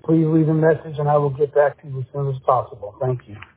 please leave a message and I will get back to you as soon as possible. Thank you.